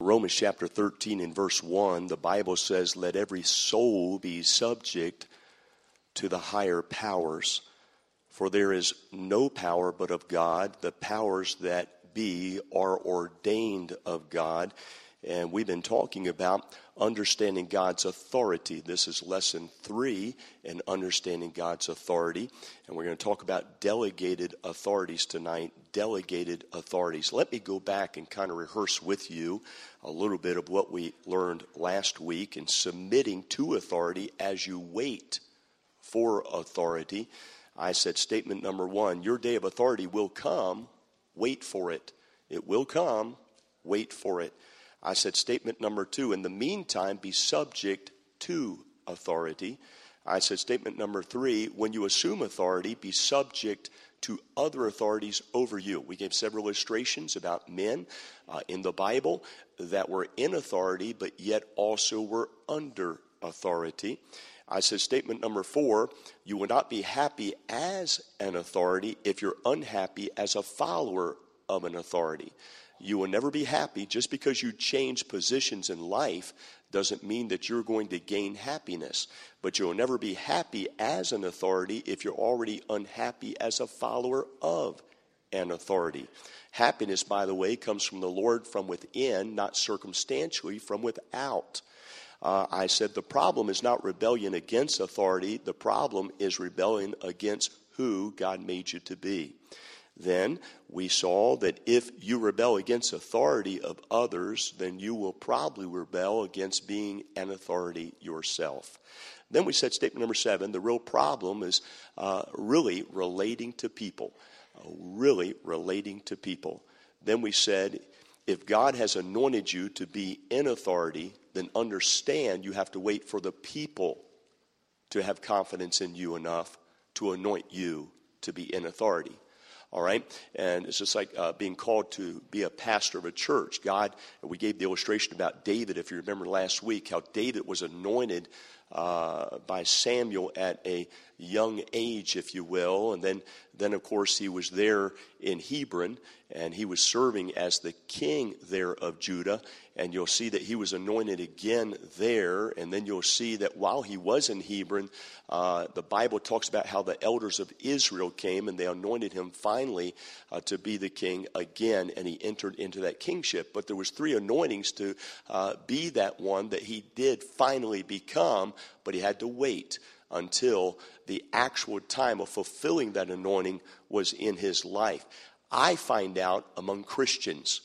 Romans chapter 13 and verse 1, the Bible says, let every soul be subject to the higher powers. For there is no power but of God. The powers that be are ordained of God. And we've been talking about understanding God's authority. This is lesson 3 in understanding God's authority. And we're going to talk about delegated authorities tonight. Delegated authorities. Let me go back and kind of rehearse with you a little bit of what we learned last week in submitting to authority as you wait for authority. I said statement number 1, your day of authority will come, wait for it. It will come, wait for it. I said statement number 2, in the meantime, be subject to authority. I said statement number 3, when you assume authority, be subject to other authorities over you. We gave several illustrations about men in the Bible that were in authority, but yet also were under authority. I said statement number 4, you will not be happy as an authority if you're unhappy as a follower of an authority. You will never be happy. Just because you change positions in life doesn't mean that you're going to gain happiness. But you'll never be happy as an authority if you're already unhappy as a follower of an authority. Happiness, by the way, comes from the Lord from within, not circumstantially from without. I said the problem is not rebellion against authority. The problem is rebellion against who God made you to be. Then we saw that if you rebel against authority of others, then you will probably rebel against being an authority yourself. Then we said statement number 7, the real problem is really relating to people. Really relating to people. Then we said if God has anointed you to be in authority, then understand you have to wait for the people to have confidence in you enough to anoint you to be in authority. All right? And it's just like being called to be a pastor of a church. We gave the illustration about David, if you remember last week, how David was anointed by Samuel at a young age, if you will. And then of course, he was there in Hebron, and he was serving as the king there of Judah. And you'll see that he was anointed again there. And then you'll see that while he was in Hebron, the Bible talks about how the elders of Israel came and they anointed him finally to be the king again. And he entered into that kingship. But there was 3 anointings to be that one that he did finally become, but he had to wait until the actual time of fulfilling that anointing was in his life. I find out among Christians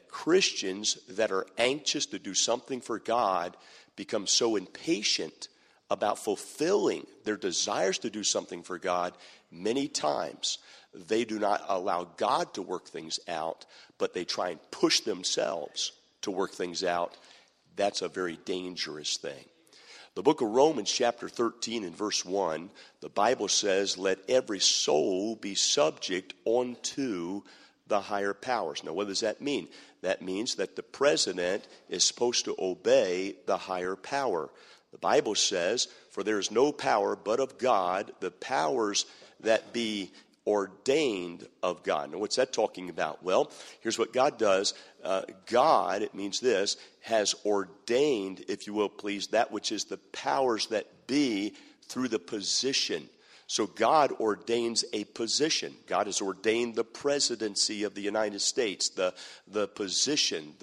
that are anxious to do something for God become so impatient about fulfilling their desires to do something for God, many times they do not allow God to work things out, but they try and push themselves to work things out. That's a very dangerous thing. The book of Romans chapter 13 and verse 1, the Bible says, let every soul be subject unto the higher powers. Now, what does that mean? That means that the president is supposed to obey the higher power. The Bible says, for there is no power but of God, the powers that be ordained of God. Now, what's that talking about? Well, here's what God does. God, it means this, has ordained, if you will please, that which is the powers that be through the position. So God ordains a position. God has ordained the presidency of the United States, the position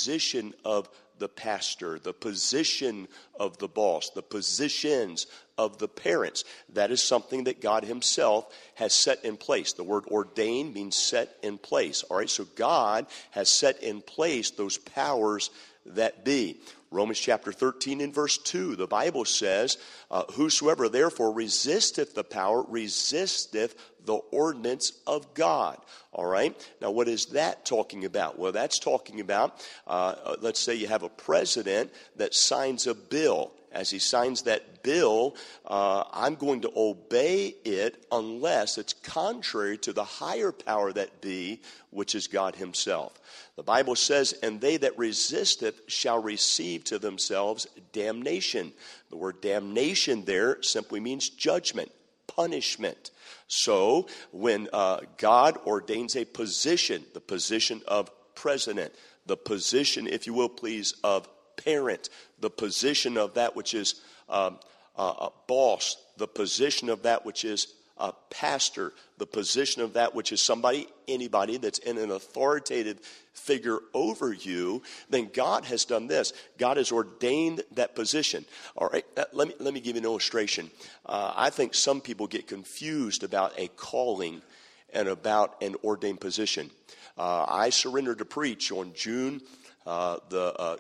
of the pastor, the position of the boss, the positions of the parents. That is something that God himself has set in place. The word ordain means set in place. All right, so God has set in place those powers that be. Romans chapter 13 and verse 2, the Bible says, whosoever therefore resisteth the power, resisteth the ordinance of God. All right? Now, what is that talking about? Well, that's talking about, let's say you have a president that signs a bill. As he signs that bill, I'm going to obey it unless it's contrary to the higher power that be, which is God himself. The Bible says, and they that resisteth shall receive to themselves damnation. The word damnation there simply means judgment, punishment. So when God ordains a position, the position of president, the position, if you will, please, of parent, the position of that which is a boss, the position of that which is a pastor, the position of that which is anybody that's in an authoritative figure over you, then God has done this. God has ordained that position. All right, let me give you an illustration. I think some people get confused about a calling and about an ordained position. I surrendered to preach on June the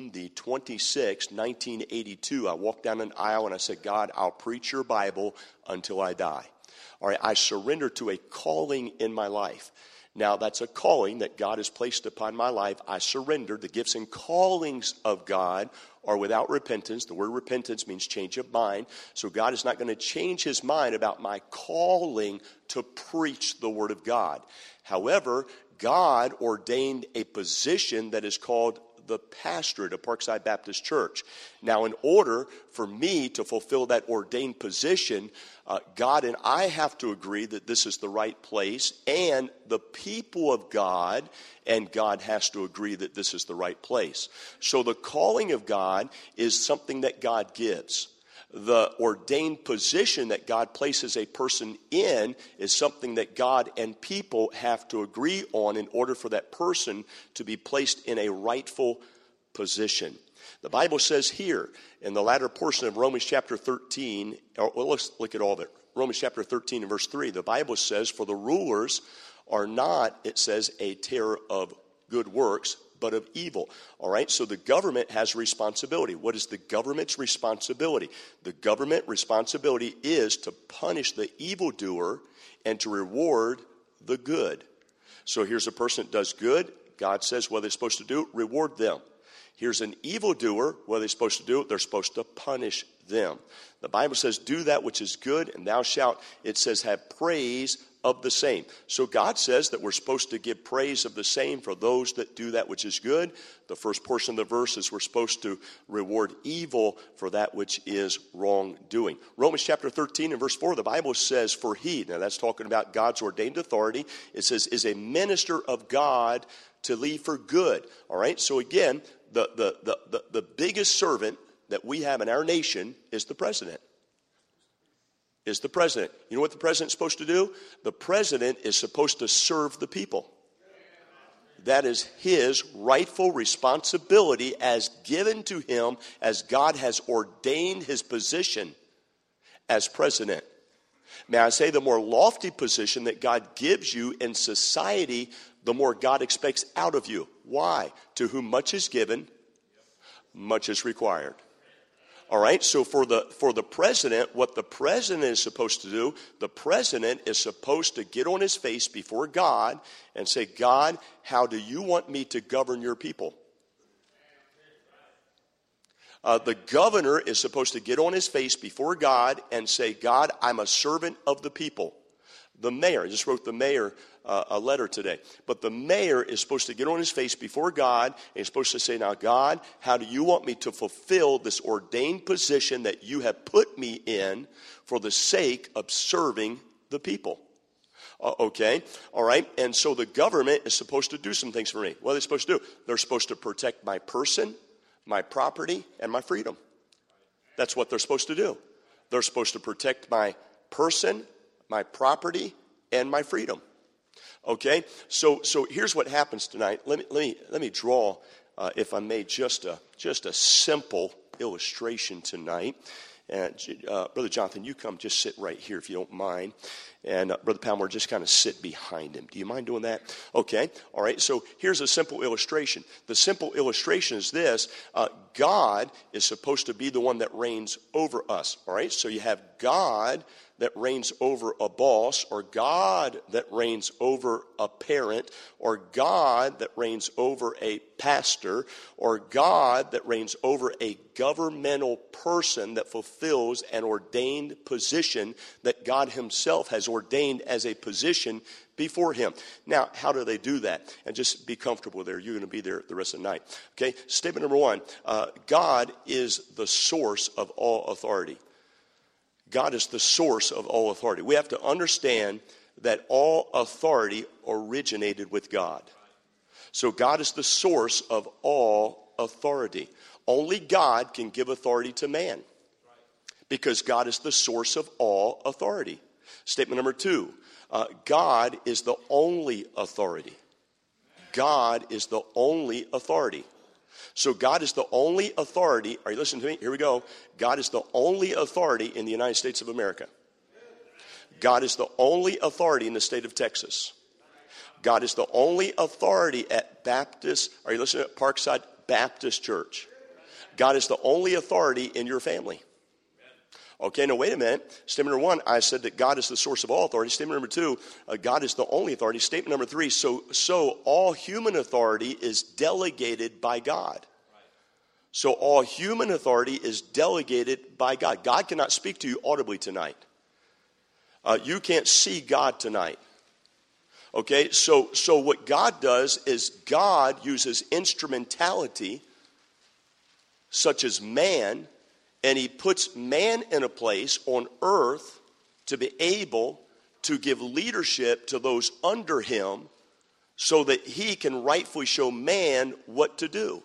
26th, 1982. I walked down an aisle and I said, God, I'll preach your Bible until I die. All right, I surrender to a calling in my life. Now, that's a calling that God has placed upon my life. I surrender. The gifts and callings of God are without repentance. The word repentance means change of mind. So God is not going to change his mind about my calling to preach the word of God. However, God ordained a position that is called the pastorate of Parkside Baptist Church. Now, in order for me to fulfill that ordained position, God and I have to agree that this is the right place, and the people of God and God has to agree that this is the right place. So the calling of God is something that God gives. The ordained position that God places a person in is something that God and people have to agree on in order for that person to be placed in a rightful position. The Bible says here in the latter portion of Romans chapter 13, let's look at all of it. Romans chapter 13 and verse 3, the Bible says, for the rulers are not, it says, a terror of good works, but of evil. All right, so the government has responsibility. What is the government's responsibility? The government responsibility is to punish the evildoer and to reward the good. So here's a person that does good. God says what they're supposed to do, reward them. Here's an evildoer. What are they supposed to do? They're supposed to punish them. The Bible says, do that which is good, and thou shalt, it says, have praise of the same. So God says that we're supposed to give praise of the same for those that do that which is good. The first portion of the verse is we're supposed to reward evil for that which is wrongdoing. Romans chapter 13 and verse 4, the Bible says, for he, now that's talking about God's ordained authority, it says, is a minister of God to lead for good. All right, so again, the biggest servant that we have in our nation is the president. Is the president. You know what the president's supposed to do? The president is supposed to serve the people. That is his rightful responsibility as given to him as God has ordained his position as president. May I say, the more lofty position that God gives you in society, the more God expects out of you. Why? To whom much is given, much is required. All right, so for the president, what the president is supposed to do, the president is supposed to get on his face before God and say, God, how do you want me to govern your people? The governor is supposed to get on his face before God and say, God, I'm a servant of the people. The mayor, I just wrote the mayor a letter today, but the mayor is supposed to get on his face before God and he's supposed to say, now God, how do you want me to fulfill this ordained position that you have put me in for the sake of serving the people? Okay, all right, and so the government is supposed to do some things for me. What are they supposed to do? They're supposed to protect my person, my property, and my freedom. That's what they're supposed to do. They're supposed to protect my person, my property, and my freedom. Okay, so here's what happens tonight. Let me draw, if I may, just a simple illustration tonight. And Brother Jonathan, you come just sit right here if you don't mind. And Brother Palmer, just kind of sit behind him. Do you mind doing that? Okay. All right. So here's a simple illustration. The simple illustration is this. God is supposed to be the one that reigns over us. All right. So you have God that reigns over a boss, or God that reigns over a parent, or God that reigns over a pastor, or God that reigns over a governmental person that fulfills an ordained position that God himself has ordained as a position before him. Now, how do they do that? And just be comfortable there. You're going to be there the rest of the night. Okay, statement number one, God is the source of all authority. God is the source of all authority. We have to understand that all authority originated with God. So God is the source of all authority. Only God can give authority to man, because God is the source of all authority. Statement number 2, God is the only authority. God is the only authority. So God is the only authority. Are you listening to me? Here we go. God is the only authority in the United States of America. God is the only authority in the state of Texas. God is the only authority at Baptist, are you listening, at Parkside Baptist Church. God is the only authority in your family. Okay, now wait a minute. Statement number 1, I said that God is the source of all authority. Statement number 2, God is the only authority. Statement number 3, so all human authority is delegated by God. So all human authority is delegated by God. God cannot speak to you audibly tonight. You can't see God tonight. Okay, so what God does is God uses instrumentality such as man, and he puts man in a place on earth to be able to give leadership to those under him so that he can rightfully show man what to do.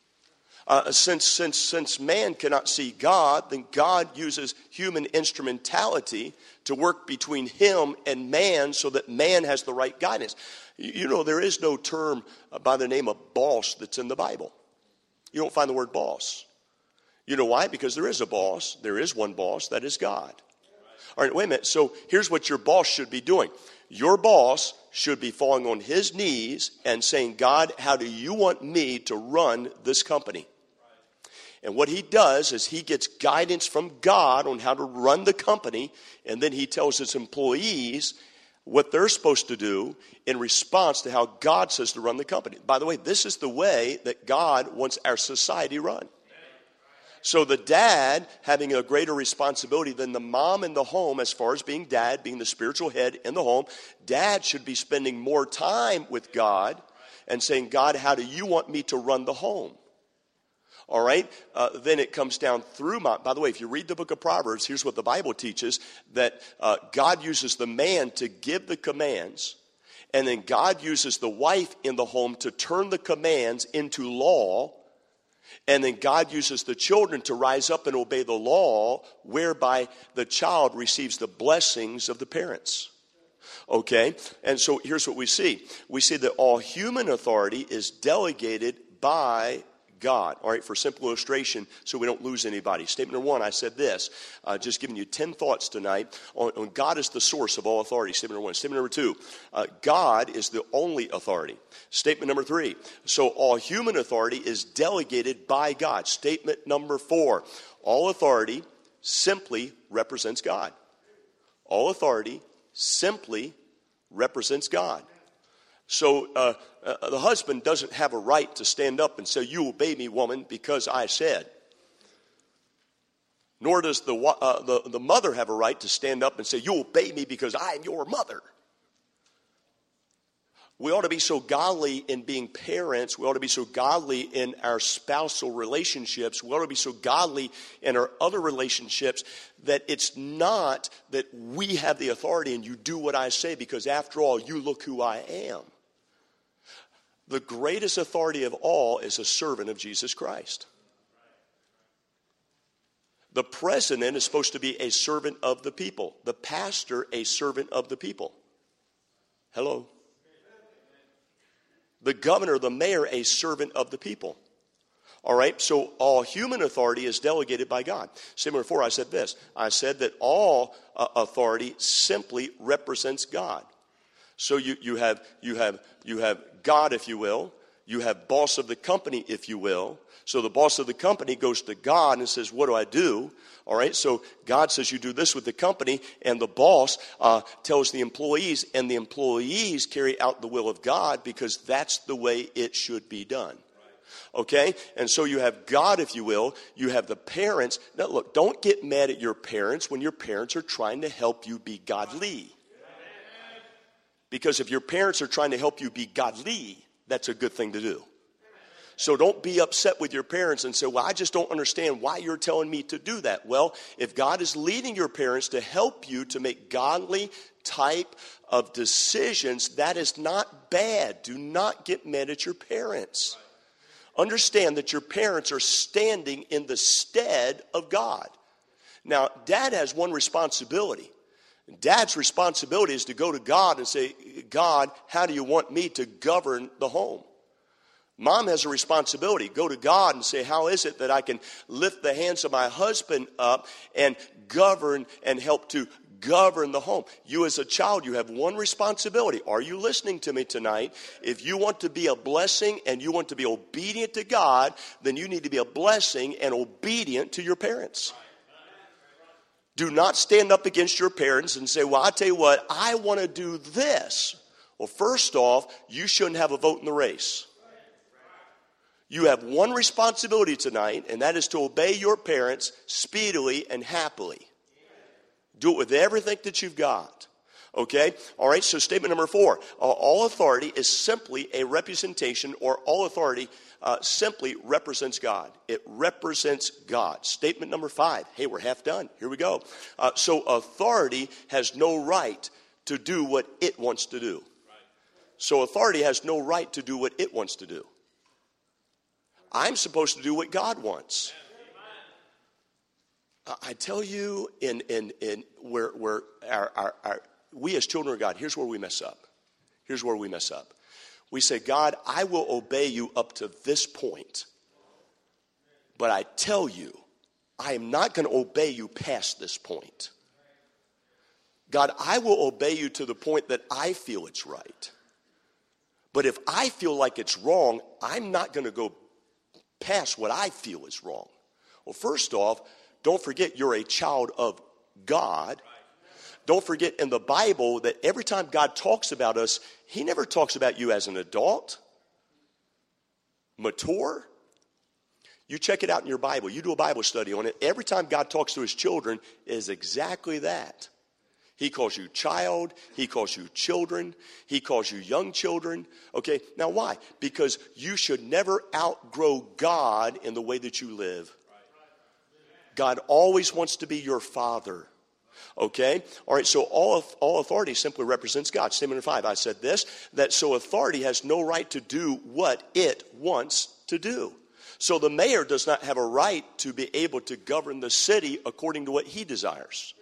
Since man cannot see God, then God uses human instrumentality to work between him and man so that man has the right guidance. You know, there is no term by the name of boss that's in the Bible. You don't find the word boss. You know why? Because there is a boss. There is one boss. That is God. All right, wait a minute. So here's what your boss should be doing. Your boss should be falling on his knees and saying, God, how do you want me to run this company? And what he does is he gets guidance from God on how to run the company, and then he tells his employees what they're supposed to do in response to how God says to run the company. By the way, this is the way that God wants our society run. So the dad having a greater responsibility than the mom in the home as far as being dad, being the spiritual head in the home, dad should be spending more time with God and saying, God, how do you want me to run the home? All right, then it comes down through by the way, if you read the book of Proverbs, here's what the Bible teaches, that God uses the man to give the commands, and then God uses the wife in the home to turn the commands into law, and then God uses the children to rise up and obey the law, whereby the child receives the blessings of the parents. Okay, and so here's what we see. We see that all human authority is delegated by God. All right, for simple illustration, so we don't lose anybody. Statement number 1, I said this, just giving you 10 thoughts tonight on God is the source of all authority. Statement number 1. Statement number 2, God is the only authority. Statement number 3, so all human authority is delegated by God. Statement number 4, all authority simply represents God. All authority simply represents God. So the husband doesn't have a right to stand up and say, you obey me, woman, because I said. Nor does the mother have a right to stand up and say, you obey me because I am your mother. We ought to be so godly in being parents. We ought to be so godly in our spousal relationships. We ought to be so godly in our other relationships that it's not that we have the authority and you do what I say because after all, you look who I am. The greatest authority of all is a servant of Jesus Christ. The president is supposed to be a servant of the people. The pastor, a servant of the people. Hello? The governor, the mayor, a servant of the people. All right, so all human authority is delegated by God. Statement number 4, I said this. I said that all authority simply represents God. So you have God, if you will. You have boss of the company, if you will. So the boss of the company goes to God and says, what do I do? All right, so God says you do this with the company, and the boss tells the employees, and the employees carry out the will of God because that's the way it should be done. Okay, and so you have God, if you will. You have the parents. Now look, don't get mad at your parents when your parents are trying to help you be godly. Because if your parents are trying to help you be godly, that's a good thing to do. So don't be upset with your parents and say, well, I just don't understand why you're telling me to do that. Well, if God is leading your parents to help you to make godly type of decisions, that is not bad. Do not get mad at your parents. Understand that your parents are standing in the stead of God. Now, Dad has one responsibility. Dad's responsibility is to go to God and say, God, how do you want me to govern the home? Mom has a responsibility. Go to God and say, how is it that I can lift the hands of my husband up and govern and help to govern the home? You as a child, you have one responsibility. Are you listening to me tonight? If you want to be a blessing and you want to be obedient to God, then you need to be a blessing and obedient to your parents. Do not stand up against your parents and say, well, I tell you what, I want to do this. Well, first off, you shouldn't have a vote in the race. You have one responsibility tonight, and that is to obey your parents speedily and happily. Do it with everything that you've got. Okay? All right, so statement number 4. All authority is simply a representation, or all authority simply represents God. It represents God. Statement number 5. Hey, we're half done. Here we go. So authority has no right to do what it wants to do. So authority has no right to do what it wants to do. I'm supposed to do what God wants. I tell you, where we as children of God, here's where we mess up. Here's where we mess up. We say, God, I will obey you up to this point. But I tell you, I am not going to obey you past this point. God, I will obey you to the point that I feel it's right. But if I feel like it's wrong, I'm not going to go past what I feel is wrong. Well, first off, don't forget you're a child of God. Don't forget in the Bible that every time God talks about us, he never talks about you as an adult, mature. You check it out in your Bible. You do a Bible study on it. Every time God talks to his children, it is exactly that. He calls you child. He calls you children. He calls you young children. Okay, now why? Because you should never outgrow God in the way that you live. God always wants to be your father. Okay? All right, so all authority simply represents God. Statement number 5, I said this, that so authority has no right to do what it wants to do. So the mayor does not have a right to be able to govern the city according to what he desires.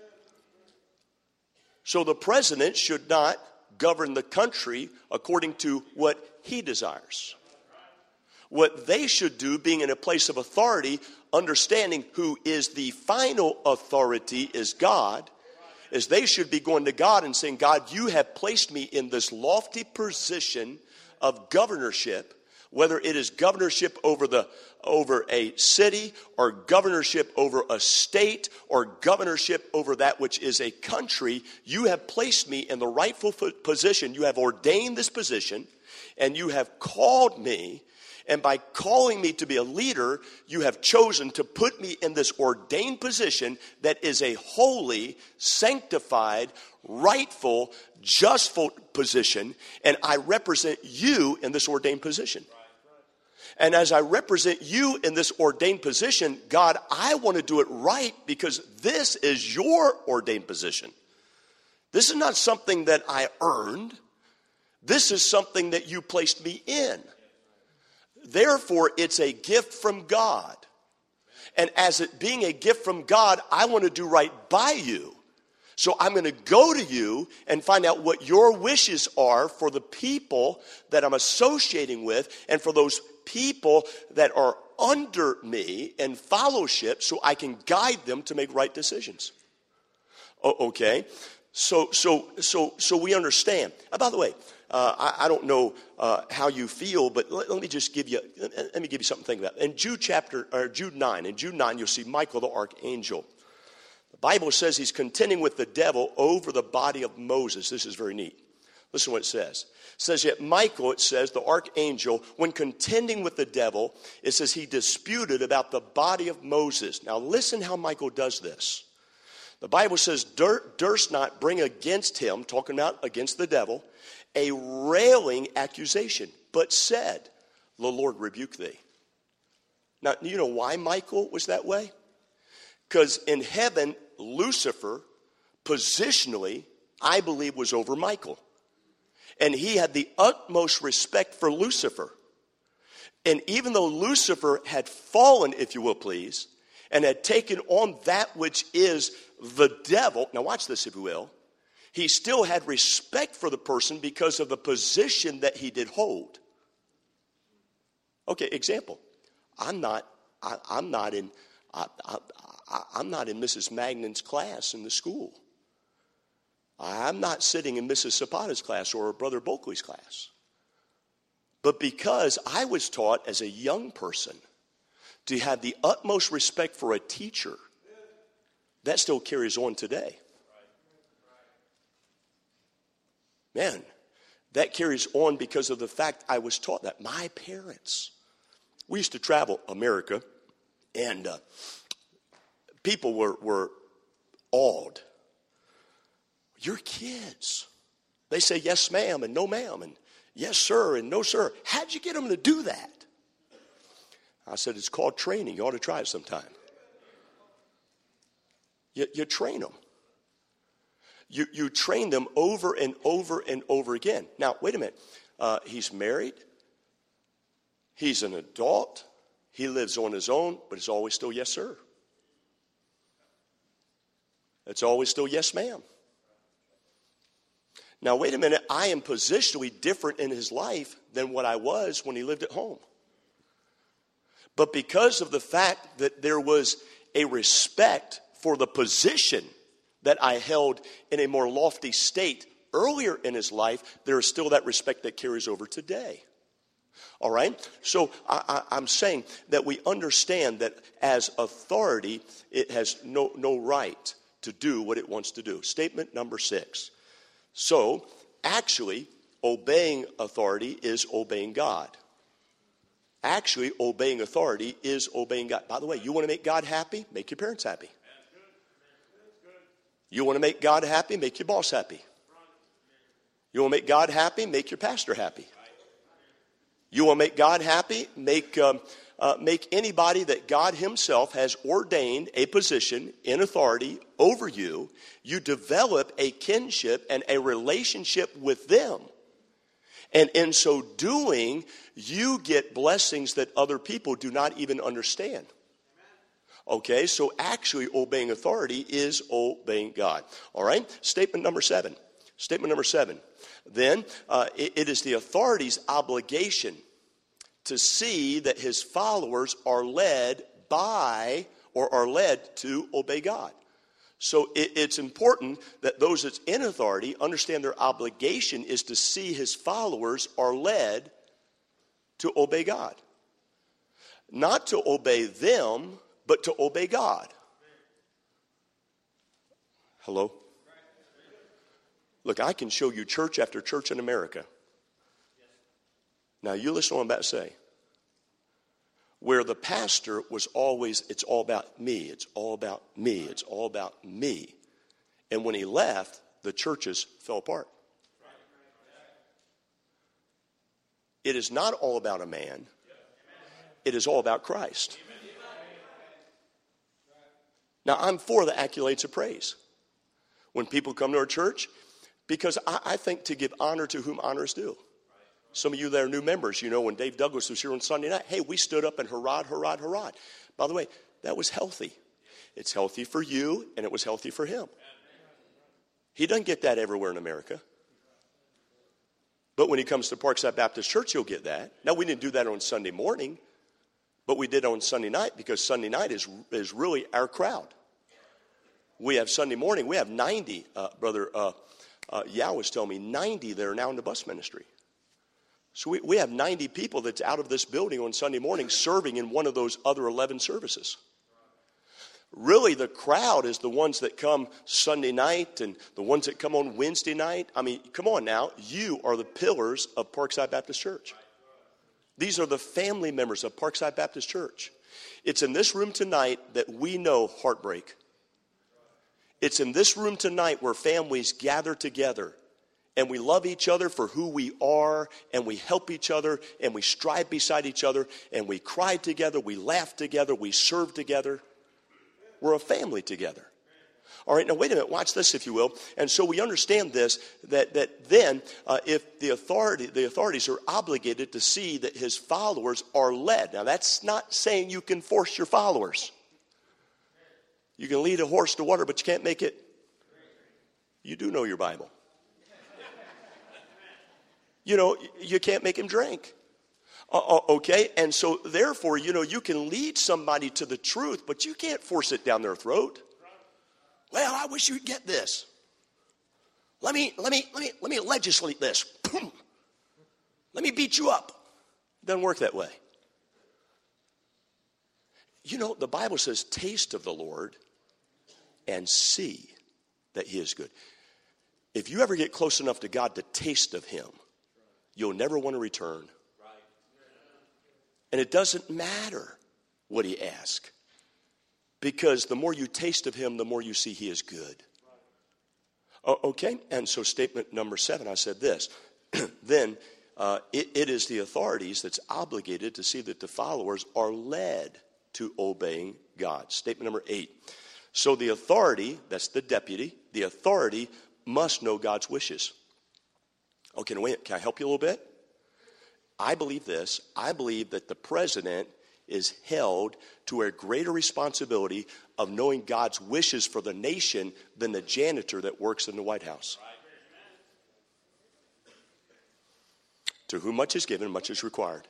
So the president should not govern the country according to what he desires. What they should do, being in a place of authority, understanding who is the final authority is God, is they should be going to God and saying, God, you have placed me in this lofty position of governorship, whether it is governorship over a city or governorship over a state or governorship over that which is a country. You have placed me in the rightful position. You have ordained this position and you have called me. And by calling me to be a leader, you have chosen to put me in this ordained position that is a holy, sanctified, rightful, justful position. And I represent you in this ordained position. And as I represent you in this ordained position, God, I want to do it right because this is your ordained position. This is not something that I earned. This is something that you placed me in. Therefore, it's a gift from God. And as it being a gift from God, I want to do right by you. So I'm going to go to you and find out what your wishes are for the people that I'm associating with and for those people that are under me in fellowship so I can guide them to make right decisions. Okay? So we understand. By the way, I don't know how you feel, but let me give you something to think about. In Jude 9, you'll see Michael the archangel. The Bible says he's contending with the devil over the body of Moses. This is very neat. Listen to what it says. It says, yet Michael, it says, the archangel, when contending with the devil, it says he disputed about the body of Moses. Now listen how Michael does this. The Bible says, durst not bring against him, talking about against the devil, a railing accusation, but said, the Lord rebuke thee. Now, you know why Michael was that way? Because in heaven, Lucifer, positionally, I believe, was over Michael. And he had the utmost respect for Lucifer. And even though Lucifer had fallen, if you will please, and had taken on that which is the devil, now watch this if you will, he still had respect for the person because of the position that he did hold. Okay, example. I'm not in Mrs. Magnan's class in the school. I'm not sitting in Mrs. Zapata's class or Brother Bulkley's class. But because I was taught as a young person to have the utmost respect for a teacher, that still carries on today. Man, that carries on because of the fact I was taught that. My parents, we used to travel America, and people were awed. You're kids. They say yes, ma'am, and no, ma'am, and yes, sir, and no, sir. How'd you get them to do that? I said, it's called training. You ought to try it sometime. You train them. You train them over and over and over again. Now, wait a minute. He's married. He's an adult. He lives on his own, but it's always still yes, sir. It's always still yes, ma'am. Now, wait a minute. I am positionally different in his life than what I was when he lived at home. But because of the fact that there was a respect for the position that I held in a more lofty state earlier in his life, there is still that respect that carries over today. All right? So I'm saying that we understand that as authority, it has no right to do what it wants to do. Statement number 6. So, actually, obeying authority is obeying God. Actually, obeying authority is obeying God. By the way, you want to make God happy? Make your parents happy. You want to make God happy? Make your boss happy. You want to make God happy? Make your pastor happy. You want to make God happy? Make anybody that God himself has ordained a position in authority over you. You develop a kinship and a relationship with them. And in so doing, you get blessings that other people do not even understand. Okay, so actually obeying authority is obeying God. All right, statement number 7. Statement number 7. Then it is the authority's obligation to see that his followers are led by or are led to obey God. So it's important that those that's in authority understand their obligation is to see his followers are led to obey God. Not to obey them, but to obey God. Hello? Look, I can show you church after church in America. Now, you listen to what I'm about to say. Where the pastor was always, it's all about me, it's all about me, it's all about me. And when he left, the churches fell apart. It is not all about a man. It is all about Christ. Now, I'm for the accolades of praise when people come to our church, because I think to give honor to whom honor is due. Some of you that are new members, you know, when Dave Douglas was here on Sunday night, hey, we stood up and hurrah, hurrah, hurrah. By the way, that was healthy. It's healthy for you, and it was healthy for him. He doesn't get that everywhere in America. But when he comes to Parkside Baptist Church, he'll get that. Now, we didn't do that on Sunday morning, but we did on Sunday night because Sunday night is really our crowd. We have Sunday morning, we have 90, Brother Yao was telling me, 90 that are now in the bus ministry. So we have 90 people that's out of this building on Sunday morning serving in one of those other 11 services. Really, the crowd is the ones that come Sunday night and the ones that come on Wednesday night. I mean, come on now. You are the pillars of Parkside Baptist Church. These are the family members of Parkside Baptist Church. It's in this room tonight that we know heartbreak. It's in this room tonight where families gather together and we love each other for who we are, and we help each other, and we strive beside each other, and we cry together, we laugh together, we serve together. We're a family together. All right, now wait a minute, watch this if you will. And so we understand this, that then if the authorities are obligated to see that his followers are led. Now that's not saying you can force your followers. You can lead a horse to water, but you can't make it. You do know your Bible. You know, you can't make him drink. Okay, and so therefore, you know, you can lead somebody to the truth, but you can't force it down their throat. Well, I wish you'd get this. Let me legislate this. Let me beat you up. It doesn't work that way. You know, the Bible says, taste of the Lord and see that he is good. If you ever get close enough to God to taste of him, you'll never want to return. And it doesn't matter what he asks. Because the more you taste of him, the more you see he is good. Okay? And so statement number 7, I said this. Then it is the authorities that's obligated to see that the followers are led to obeying God. Statement number 8. So the authority, that's the deputy, the authority must know God's wishes. Okay, now wait, can I help you a little bit? I believe this. I believe that the president is held to a greater responsibility of knowing God's wishes for the nation than the janitor that works in the White House. To whom much is given, much is required.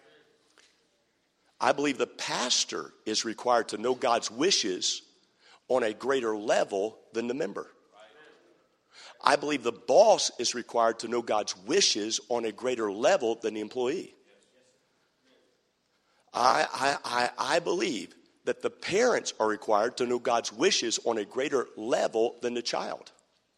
I believe the pastor is required to know God's wishes on a greater level than the member. I believe the boss is required to know God's wishes on a greater level than the employee. I believe that the parents are required to know God's wishes on a greater level than the child.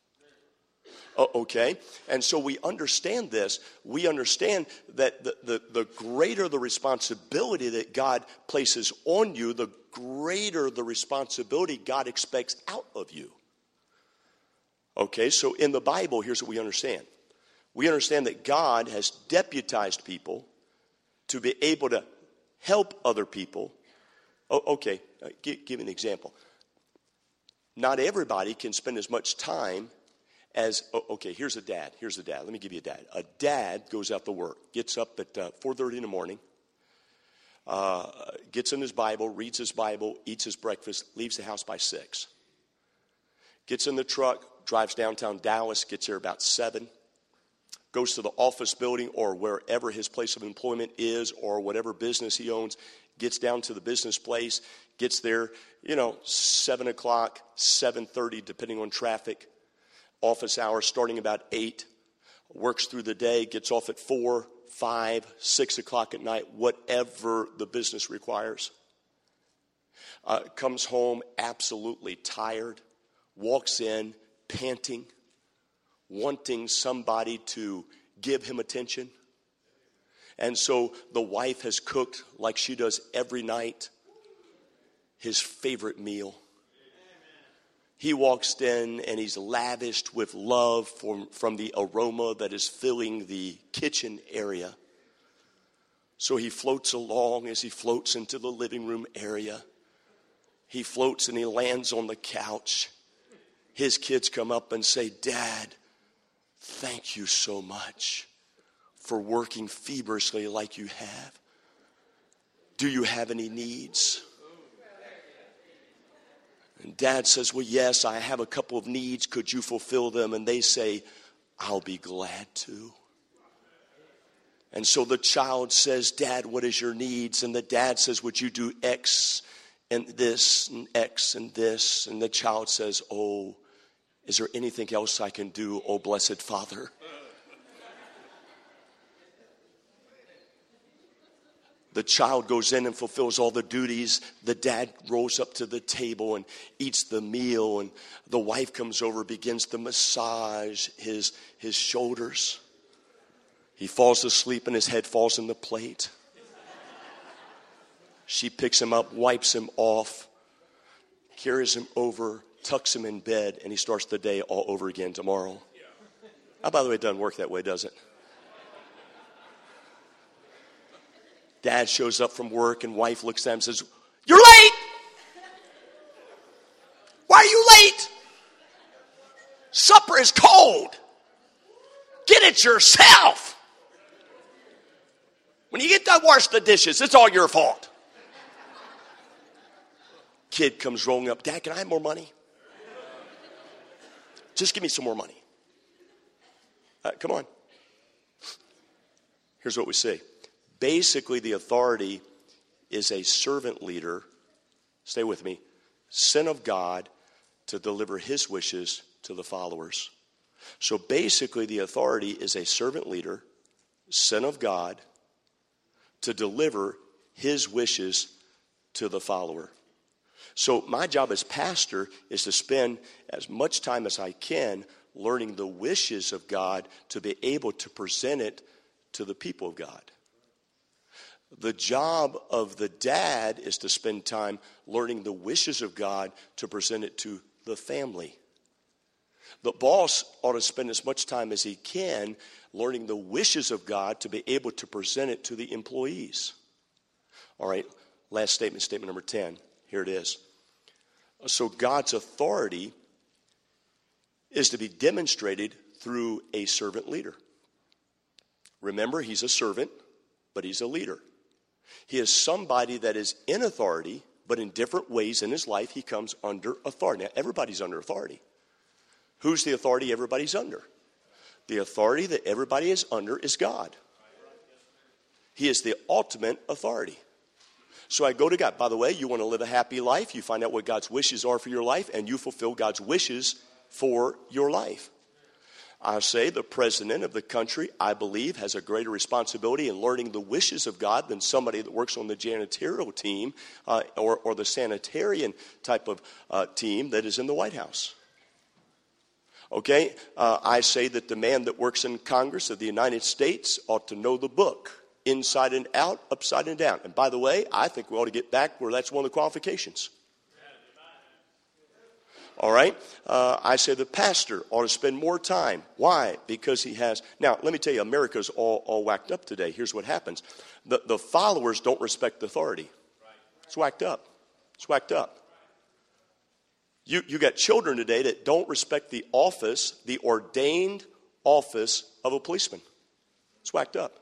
Okay? And so we understand this. We understand that the greater the responsibility that God places on you, the greater the responsibility God expects out of you. Okay, so in the Bible, here's what we understand. We understand that God has deputized people to be able to help other people. Okay, give an example. Not everybody can spend as much time as, okay, here's a dad. Let me give you a dad. A dad goes out to work, gets up at 4:30 in the morning, gets in his Bible, reads his Bible, eats his breakfast, leaves the house by 6. Gets in the truck, drives downtown Dallas, gets there about 7, goes to the office building or wherever his place of employment is or whatever business he owns, gets down to the business place, gets there, 7 o'clock, 7:30, depending on traffic, office hours starting about 8, works through the day, gets off at 4, 5, 6 o'clock at night, whatever the business requires. Comes home absolutely tired, walks in panting, wanting somebody to give him attention. And so the wife has cooked, like she does every night, his favorite meal. He walks in and he's lavished with love from the aroma that is filling the kitchen area. So he floats along as he floats into the living room area. He floats and he lands on the couch. His kids come up and say, "Dad, thank you so much for working feverishly like you have. Do you have any needs?" And Dad says, "Well, yes, I have a couple of needs. Could you fulfill them?" And they say, "I'll be glad to." And so the child says, "Dad, what is your needs?" And the dad says, "Would you do X and this and X and this?" And the child says, "Oh, is there anything else I can do, oh blessed Father?" The child goes in and fulfills all the duties. The dad rolls up to the table and eats the meal. And the wife comes over, begins to massage his shoulders. He falls asleep and his head falls in the plate. She picks him up, wipes him off, carries him over, tucks him in bed, and he starts the day all over again tomorrow. Oh, by the way, it doesn't work that way, does it? Dad shows up from work and wife looks at him and says, "You're late! Why are you late? Supper is cold. Get it yourself. When you get done washing the dishes, it's all your fault." Kid comes rolling up, "Dad, can I have more money? Just give me some more money." Come on. Here's what we see. Basically, the authority is a servant leader, stay with me, sent of God to deliver his wishes to the followers. So basically, the authority is a servant leader, sent of God, to deliver his wishes to the follower. So my job as pastor is to spend as much time as I can learning the wishes of God to be able to present it to the people of God. The job of the dad is to spend time learning the wishes of God to present it to the family. The boss ought to spend as much time as he can learning the wishes of God to be able to present it to the employees. All right, last statement, statement number 10. Here it is. So God's authority is to be demonstrated through a servant leader. Remember, he's a servant, but he's a leader. He is somebody that is in authority, but in different ways in his life, he comes under authority. Now, everybody's under authority. Who's the authority everybody's under? The authority that everybody is under is God. He is the ultimate authority. So I go to God. By the way, you want to live a happy life, you find out what God's wishes are for your life, and you fulfill God's wishes for your life. I say the president of the country, I believe, has a greater responsibility in learning the wishes of God than somebody that works on the janitorial team or the sanitarian type of team that is in the White House. Okay, I say that the man that works in Congress of the United States ought to know the book, inside and out, upside and down. And by the way, I think we ought to get back where that's one of the qualifications. All right, I say the pastor ought to spend more time. Why? Because he has. Now, let me tell you, America's all whacked up today. Here's what happens. The followers don't respect the authority. It's whacked up. It's whacked up. You got children today that don't respect the office, the ordained office of a policeman. It's whacked up.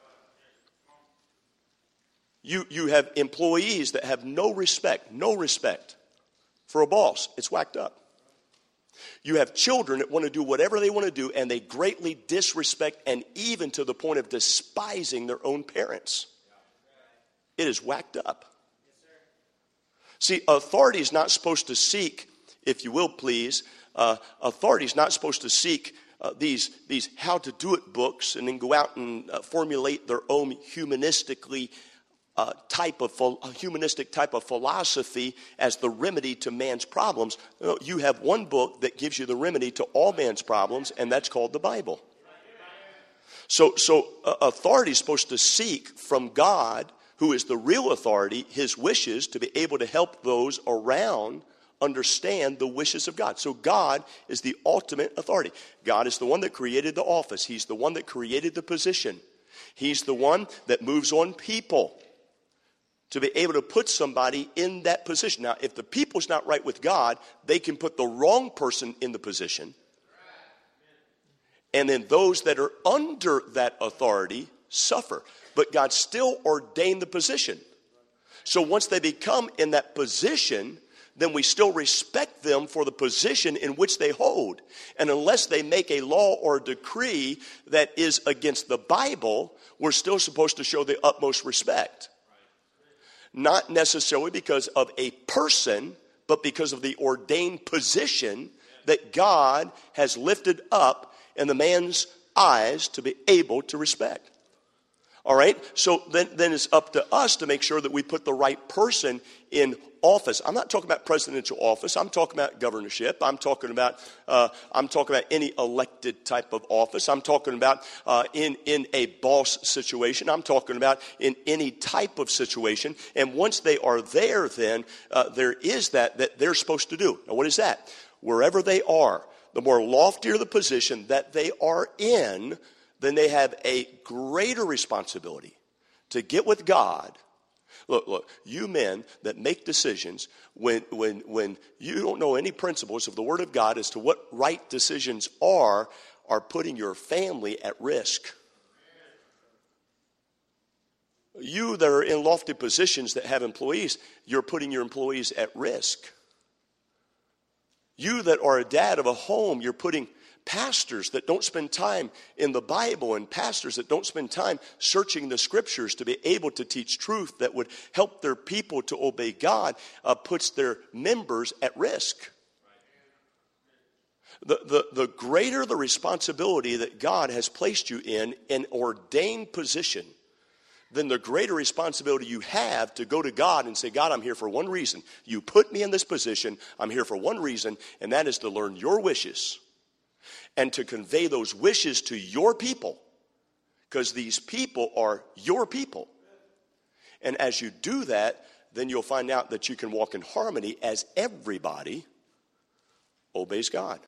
You have employees that have no respect for a boss. It's whacked up. You have children that want to do whatever they want to do, and they greatly disrespect and even to the point of despising their own parents. It is whacked up. See, authority is not supposed to seek, if you will please, authority is not supposed to seek these how-to-do-it books and then go out and formulate their own humanistic type of philosophy as the remedy to man's problems. You have one book that gives you the remedy to all man's problems, and that's called the Bible. So authority is supposed to seek from God, who is the real authority, his wishes to be able to help those around understand the wishes of God. So God is the ultimate authority. God is the one that created the office. He's the one that created the position. He's the one that moves on people to be able to put somebody in that position. Now, if the people's not right with God, they can put the wrong person in the position. And then those that are under that authority suffer. But God still ordained the position. So once they become in that position, then we still respect them for the position in which they hold. And unless they make a law or a decree that is against the Bible, we're still supposed to show the utmost respect. Not necessarily because of a person, but because of the ordained position that God has lifted up in the man's eyes to be able to respect. All right? So then it's up to us to make sure that we put the right person in office. I'm not talking about presidential office. I'm talking about governorship. I'm talking about any elected type of office. I'm talking about in a boss situation. I'm talking about in any type of situation. And once they are there, then there is that they're supposed to do. Now, what is that? Wherever they are, the more loftier the position that they are in, then they have a greater responsibility to get with God. Look, you men that make decisions when you don't know any principles of the Word of God as to what right decisions are putting your family at risk. You that are in lofty positions that have employees, you're putting your employees at risk. You that are a dad of a home, you're putting pastors that don't spend time in the Bible and pastors that don't spend time searching the scriptures to be able to teach truth that would help their people to obey God, puts their members at risk. The greater the responsibility that God has placed you in an ordained position, then the greater responsibility you have to go to God and say, God, I'm here for one reason. You put me in this position. I'm here for one reason, and that is to learn your wishes and to convey those wishes to your people, because these people are your people. And as you do that, then you'll find out that you can walk in harmony as everybody obeys God.